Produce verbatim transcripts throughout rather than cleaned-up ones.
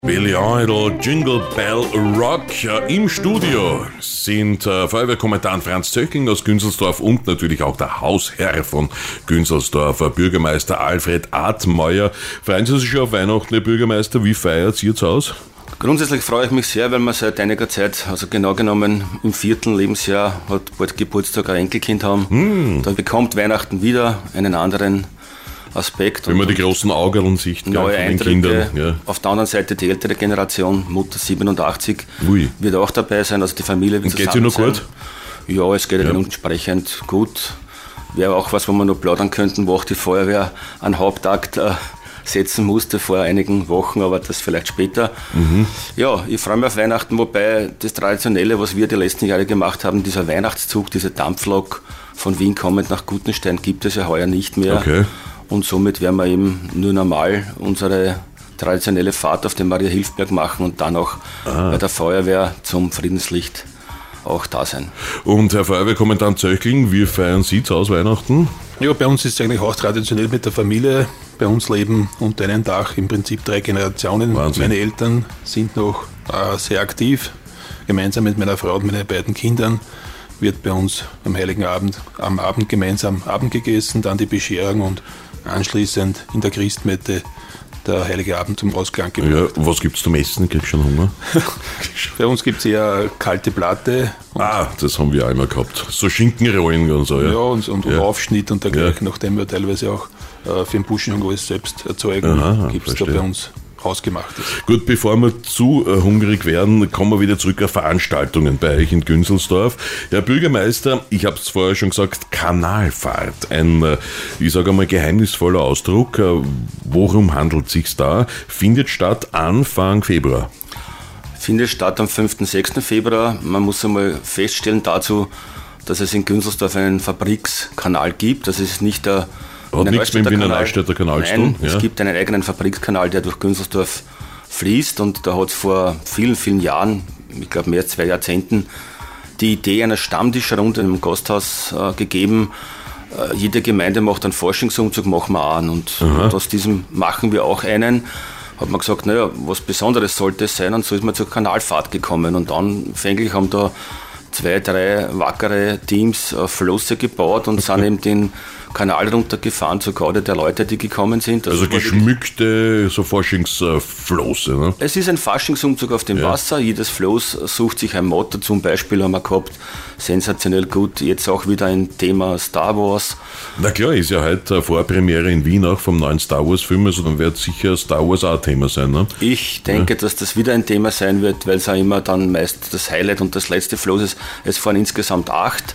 Billy Idol, Jingle Bell Rock. Im Studio sind äh, Feuerwehrkommandant Franz Zöchling aus Günzelsdorf und natürlich auch der Hausherr von Günzelsdorf, Bürgermeister Alfred Admeier. Freuen Sie sich schon auf Weihnachten, Herr Bürgermeister? Wie feiert ihr zu Hause? Grundsätzlich freue ich mich sehr, weil wir seit einiger Zeit, also genau genommen im vierten Lebensjahr, hat bald Geburtstag ein Enkelkind haben. Hm. Da bekommt Weihnachten wieder einen anderen Aspekt. Wenn man die großen Augen sieht, neue von den Eindrücke. Kindern. Ja. Auf der anderen Seite die ältere Generation, Mutter siebenundachtzig, Ui. wird auch dabei sein, also die Familie wird Und geht's zusammen ihr noch sein. gut? Ja, es geht Ja. ihnen entsprechend gut. Wäre auch was, wo wir noch plaudern könnten, wo auch die Feuerwehr einen Hauptakt äh, setzen musste vor einigen Wochen, aber das vielleicht später. Mhm. Ja, ich freue mich auf Weihnachten, wobei das Traditionelle, was wir die letzten Jahre gemacht haben, dieser Weihnachtszug, diese Dampflok von Wien kommend nach Gutenstein, gibt es ja heuer nicht mehr. Okay. Und somit werden wir eben nur normal unsere traditionelle Fahrt auf den Maria-Hilf-Berg machen und dann auch ah. bei der Feuerwehr zum Friedenslicht auch da sein. Und Herr Feuerwehrkommandant Zöchling, wie feiern Sie zu Hause Weihnachten? Ja, bei uns ist es eigentlich auch traditionell mit der Familie. Bei uns leben unter einem Dach im Prinzip drei Generationen. Wahnsinn. Meine Eltern sind noch äh, sehr aktiv. Gemeinsam mit meiner Frau und meinen beiden Kindern wird bei uns am Heiligen Abend, am Abend gemeinsam Abend gegessen, dann die Bescherung und anschließend in der Christmette der Heilige Abend zum Ausklang gebracht. Ja, was gibt's zum Essen? Ich krieg schon Hunger. Bei uns gibt es eher kalte Platte. Ah, das haben wir auch immer gehabt. So Schinkenrollen und so, ja. Ja, und, und Ja. Aufschnitt und dergleichen, Ja. nachdem wir teilweise auch äh, für den Buschen alles selbst erzeugen, Aha, gibt es da verstehe. bei uns Hausgemachtes. Gut, bevor wir zu äh, hungrig werden, kommen wir wieder zurück auf Veranstaltungen bei euch in Günzelsdorf. Herr Bürgermeister, ich habe es vorher schon gesagt, Kanalfahrt. Ein, äh, ich sage einmal, geheimnisvoller Ausdruck. Äh, worum handelt es sich da? Findet statt Anfang Februar. Findet statt am fünften, sechsten Februar. Man muss einmal feststellen dazu, dass es in Günzelsdorf einen Fabrikskanal gibt. Das ist nicht der Hat nichts mit dem Wiener Neustädter Kanal zu tun? Nein, es Ja. gibt einen eigenen Fabrikskanal, der durch Günzelsdorf fließt, und da hat es vor vielen, vielen Jahren, ich glaube mehr als zwei Jahrzehnten, die Idee einer Stammtischrunde im Gasthaus äh, gegeben. Äh, jede Gemeinde macht einen Forschungsumzug, machen wir auch einen. Und, und aus diesem machen wir auch einen. Hat man gesagt, naja, was Besonderes sollte es sein, und so ist man zur Kanalfahrt gekommen. Und anfänglich haben da zwei, drei wackere Teams äh, Flosse gebaut und sind eben den Kanal runtergefahren zur Gaude der Leute, die gekommen sind. Das Also war wirklich- geschmückte so Forschungsflosse, ne? Es ist ein Faschingsumzug auf dem Ja. Wasser. Jedes Floß sucht sich ein Motto. Zum Beispiel haben wir gehabt, sensationell gut, jetzt auch wieder ein Thema Star Wars. Na klar, ist ja heute Vorpremiere in Wien auch vom neuen Star Wars Film, also dann wird sicher Star Wars auch ein Thema sein, ne? Ich denke, dass das wieder ein Thema sein wird, weil es auch immer dann meist das Highlight und das letzte Floß ist. Es fahren insgesamt acht.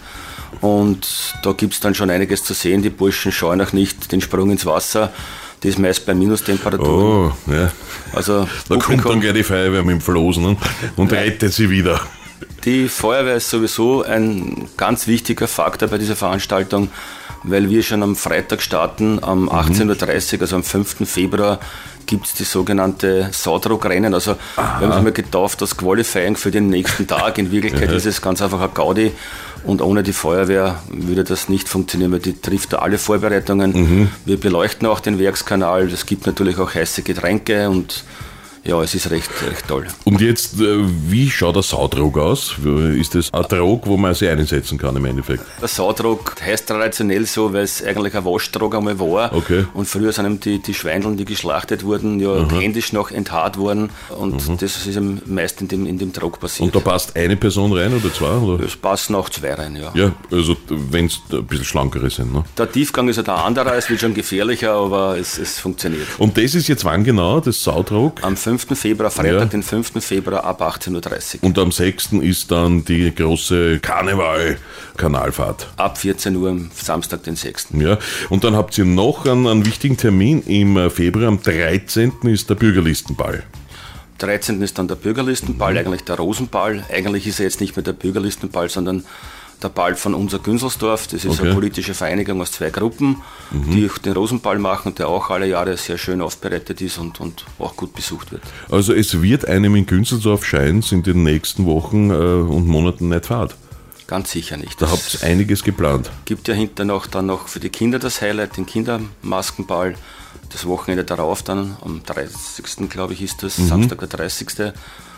Und da gibt es dann schon einiges zu sehen. Die Burschen scheuen auch nicht den Sprung ins Wasser. Das ist meist bei Minustemperaturen. Oh, ja. Also Da kommt dann gleich die Feuerwehr mit dem Floß, ne? Und rettet sie wieder. Die Feuerwehr ist sowieso ein ganz wichtiger Faktor bei dieser Veranstaltung, weil wir schon am Freitag starten, am achtzehn Uhr dreißig, also am fünften Februar, gibt es die sogenannte Saudruckrennen. Also wir haben es mal getauft, das Qualifying für den nächsten Tag. In Wirklichkeit ist es ganz einfach ein Gaudi. Und ohne die Feuerwehr würde das nicht funktionieren, weil die trifft da alle Vorbereitungen. Mhm. Wir beleuchten auch den Werkskanal. Es gibt natürlich auch heiße Getränke, und ja, es ist recht, recht toll. Und jetzt, äh, wie schaut der Saudruck aus? Ist das ein Druck, wo man sich einsetzen kann im Endeffekt? Der Saudruck heißt traditionell so, weil es eigentlich ein Waschdruck einmal war. Okay. Und früher sind eben die, die Schweindeln, die geschlachtet wurden, ja Aha. händisch noch enthaart worden. Und mhm. das ist eben meist in dem, in dem Druck passiert. Und da passt eine Person rein oder zwei? Oder? Es passen auch zwei rein, ja. Ja, also wenn es ein bisschen schlankere sind, ne? Der Tiefgang ist ja der andere, es wird schon gefährlicher, aber es, es funktioniert. Und das ist jetzt wann genau, das Saudruck? Am fünften Februar, Freitag, Ja. den fünften Februar ab achtzehn Uhr dreißig. Und am sechsten ist dann die große Karneval-Kanalfahrt. Ab vierzehn Uhr am Samstag, den sechsten Ja, und dann habt ihr noch einen, einen wichtigen Termin im Februar. Am dreizehnten ist der Bürgerlistenball. dreizehnten ist dann der Bürgerlistenball, eigentlich der Rosenball. Eigentlich ist er jetzt nicht mehr der Bürgerlistenball, sondern der Ball von unser Günzelsdorf. Das ist Okay. eine politische Vereinigung aus zwei Gruppen, mhm. die den Rosenball machen, der auch alle Jahre sehr schön aufbereitet ist und, und auch gut besucht wird. Also es wird einem in Günzelsdorf scheinen, in den nächsten Wochen äh, und Monaten nicht fad. Ganz sicher nicht. Da habt ihr einiges geplant. Gibt ja hinter noch dann noch für die Kinder das Highlight, den Kindermaskenball. Das Wochenende darauf dann, am dreißigsten glaube ich ist das, mhm. Samstag der dreißigste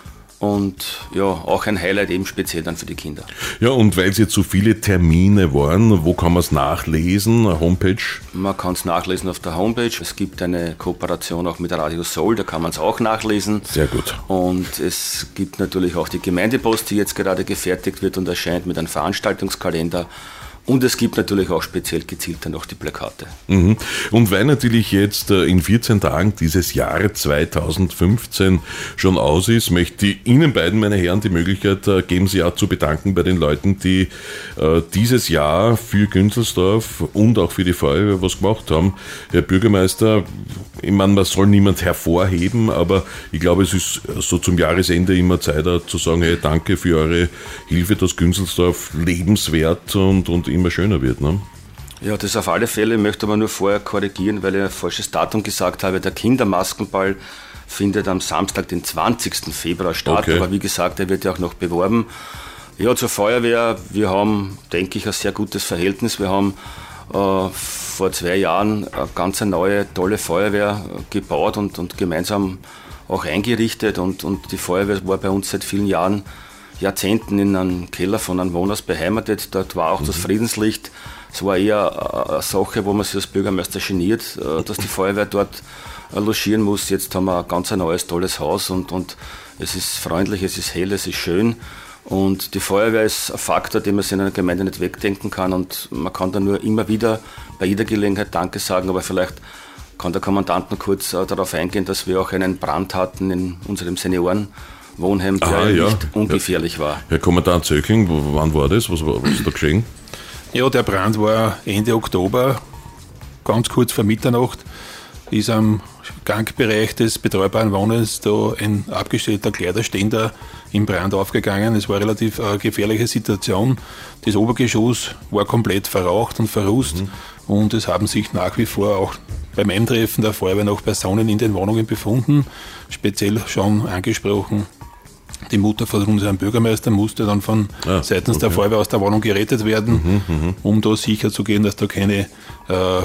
Und ja, auch ein Highlight eben speziell dann für die Kinder. Ja, und weil es jetzt so viele Termine waren, wo kann man es nachlesen? Homepage? Man kann es nachlesen auf der Homepage. Es gibt eine Kooperation auch mit Radio Soul, da kann man es auch nachlesen. Sehr gut. Und es gibt natürlich auch die Gemeindepost, die jetzt gerade gefertigt wird und erscheint mit einem Veranstaltungskalender. Und es gibt natürlich auch speziell gezielt dann noch die Plakate. Mhm. Und weil natürlich jetzt in vierzehn Tagen dieses Jahr zweitausendfünfzehn schon aus ist, möchte ich Ihnen beiden, meine Herren, die Möglichkeit geben, Sie auch zu bedanken bei den Leuten, die äh, dieses Jahr für Günzelsdorf und auch für die Feuerwehr was gemacht haben. Herr Bürgermeister, ich meine, man soll niemand hervorheben, aber ich glaube, es ist so zum Jahresende immer Zeit zu sagen, hey, danke für eure Hilfe, dass Günzelsdorf lebenswert und, und immer schöner wird, ne? Ja, das auf alle Fälle. Ich möchte aber nur vorher korrigieren, weil ich ein falsches Datum gesagt habe. Der Kindermaskenball findet am Samstag, den zwanzigsten Februar statt. Okay. Aber wie gesagt, er wird ja auch noch beworben. Ja, zur Feuerwehr. Wir haben, denke ich, ein sehr gutes Verhältnis. Wir haben äh, vor zwei Jahren eine ganz neue, tolle Feuerwehr gebaut und, und gemeinsam auch eingerichtet. Und, und die Feuerwehr war bei uns seit vielen Jahren Jahrzehnten in einem Keller von einem Wohnhaus beheimatet. Dort war auch mhm. das Friedenslicht. Es war eher eine Sache, wo man sich als Bürgermeister geniert, dass die Feuerwehr dort logieren muss. Jetzt haben wir ein ganz neues, tolles Haus und, und es ist freundlich, es ist hell, es ist schön. Und die Feuerwehr ist ein Faktor, den man sich in einer Gemeinde nicht wegdenken kann. Und man kann da nur immer wieder bei jeder Gelegenheit Danke sagen. Aber vielleicht kann der Kommandant noch kurz darauf eingehen, dass wir auch einen Brand hatten in unserem Senioren Wohnheim, der ah, ja. nicht ungefährlich ja. war. Herr Kommandant Zöckling, wann war das? Was war was ist da geschehen? Ja, der Brand war Ende Oktober, ganz kurz vor Mitternacht, ist am Gangbereich des betreubaren Wohnens da ein abgestellter Kleiderständer im Brand aufgegangen. Es war eine relativ äh, gefährliche Situation. Das Obergeschoss war komplett verraucht und verrußt mhm. und es haben sich nach wie vor auch beim Eintreffen der Feuerwehr noch Personen in den Wohnungen befunden, speziell schon angesprochen. Die Mutter von unserem Bürgermeister musste dann von ah, seitens okay. der Feuerwehr aus der Wohnung gerettet werden, mhm, mh. um da sicher zu gehen, dass da keine äh,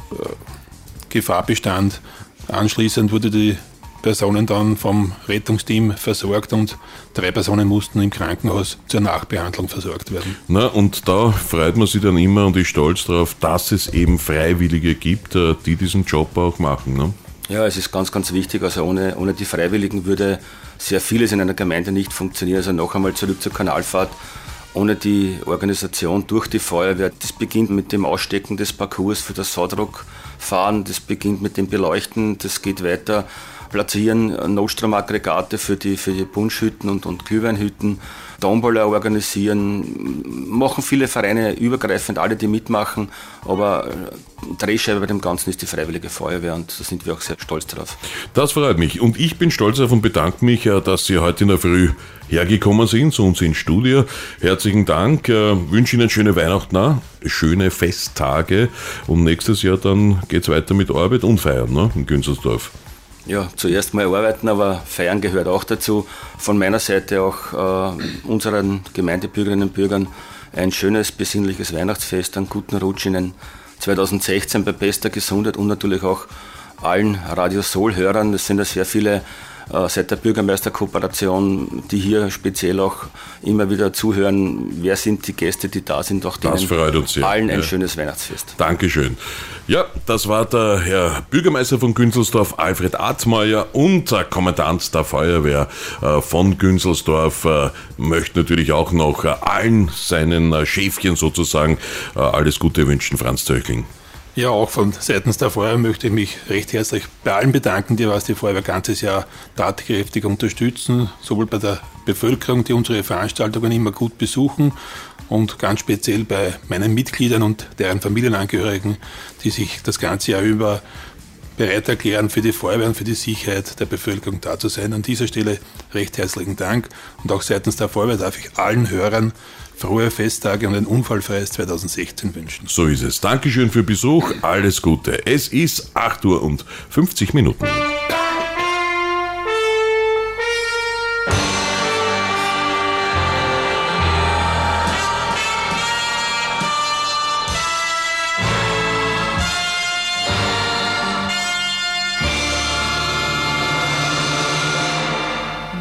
Gefahr bestand. Anschließend wurde die Personen dann vom Rettungsteam versorgt und drei Personen mussten im Krankenhaus zur Nachbehandlung versorgt werden. Na, und da freut man sich dann immer und ist stolz darauf, dass es eben Freiwillige gibt, die diesen Job auch machen, ne? Ja, es ist ganz, ganz wichtig. Also ohne, ohne die Freiwilligen würde sehr vieles in einer Gemeinde nicht funktionieren. Also noch einmal zurück zur Kanalfahrt. Ohne die Organisation durch die Feuerwehr, das beginnt mit dem Ausstecken des Parcours für das Saudruckfahren, das beginnt mit dem Beleuchten, das geht weiter, platzieren Notstromaggregate für die, für die Punschhütten und, und Glühweinhütten, Tombola organisieren, machen viele Vereine übergreifend, alle die mitmachen, aber Drehscheibe bei dem Ganzen ist die Freiwillige Feuerwehr und da sind wir auch sehr stolz drauf. Das freut mich und ich bin stolz darauf und bedanke mich, dass Sie heute in der Früh hergekommen sind zu uns ins Studio. Herzlichen Dank, ich wünsche Ihnen schöne Weihnachten, schöne Festtage und nächstes Jahr dann geht es weiter mit Arbeit und Feiern, ne, in Günzelsdorf. Ja, zuerst mal arbeiten, aber feiern gehört auch dazu. Von meiner Seite auch äh, unseren Gemeindebürgerinnen und Bürgern ein schönes, besinnliches Weihnachtsfest, einen guten Rutsch in den zweitausendsechzehn bei bester Gesundheit und natürlich auch allen Radio Soul-Hörern. Es sind ja sehr viele äh, seit der Bürgermeisterkooperation, die hier speziell auch immer wieder zuhören. Wer sind die Gäste, die da sind? Auch denen das freut uns sehr. Allen ein ja. schönes Weihnachtsfest. Dankeschön. Ja, das war der Herr Bürgermeister von Günzelsdorf, Alfred Atzmeier, und der Kommandant der Feuerwehr äh, von Günzelsdorf äh, möchte natürlich auch noch äh, allen seinen äh, Schäfchen sozusagen äh, alles Gute wünschen, Franz Zöckling. Ja, auch von seitens der Feuerwehr möchte ich mich recht herzlich bei allen bedanken, die was die Feuerwehr ganzes Jahr tatkräftig unterstützen, sowohl bei der Bevölkerung, die unsere Veranstaltungen immer gut besuchen, und ganz speziell bei meinen Mitgliedern und deren Familienangehörigen, die sich das ganze Jahr über bereit erklären, für die Feuerwehr und für die Sicherheit der Bevölkerung da zu sein. An dieser Stelle recht herzlichen Dank und auch seitens der Feuerwehr darf ich allen Hörern frohe Festtage und ein unfallfreies zweitausendsechzehn wünschen. So ist es. Dankeschön für Besuch, alles Gute. Es ist acht Uhr und fünfzig Minuten.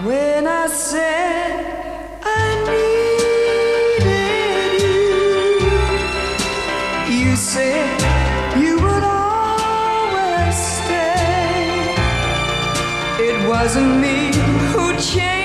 When I said I needed you, you said you would always stay. It wasn't me who changed.